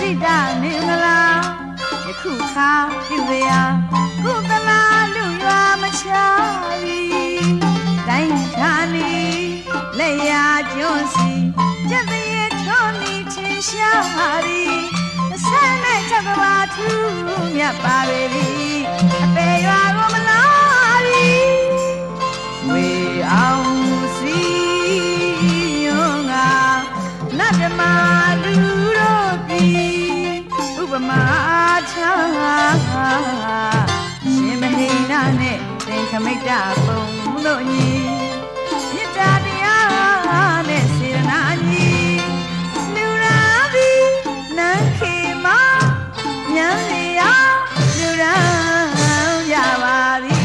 တာနေမလားယခုခါပြုစရာကုသလာလူရွာမချပြီတိုင်းခါနေလက်ရကျွန်းစီကျက်တဲ့ထွန်နေချင်းရှာရီဆန်းနဲ့ချက်ကဘာထူးမြတ်ပါပေပြီအပေရွာကိုမလာပြီဝေအောင်စီယုံကနတ်ဓမ္မလူတို့ပြည်ဥပမာချာရှင်မဟိနာနဲ့သင်္ခမိတ်တပုံတို့ညီမေတ္တာတရားနဲ့စေရနာညီလူရာသည်နန်းခေမဉာဏ်စီရာလူရာကြပါသည်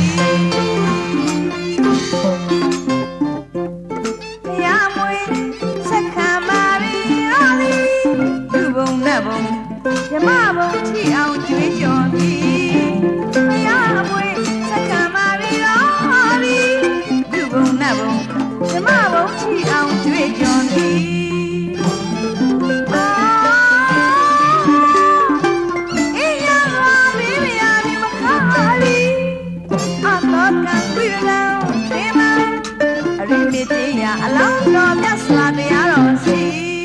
တရားမွေစက္ကမာရီရောသည်လူဘုံနဲ့ဘုံဓမ္မဘုံထီအောင်ကြွေးကြော်သည်တရားမွေစက္ကမာရီရောသည်လူဘုံနဲ့ဘုံဓမ္မဘုံထီအောင်ကြွေးကြော်သည်အလောင်းတော်မြတ်စွာဘုရားတော်စီ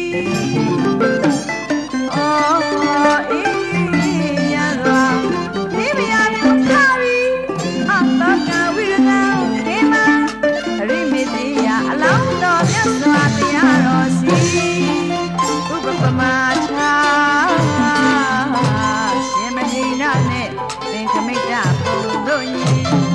အော်အေးရသောဒီမယားကိုခါရီအသောကဝိရဏဒေမရိမေတိယအလောင်းတော်မြတ်စွာဘုရားတော်စီဥပပမထာရှင်မဟိနနဲ့သင်္ခမိတ်တပုံတို့ညီ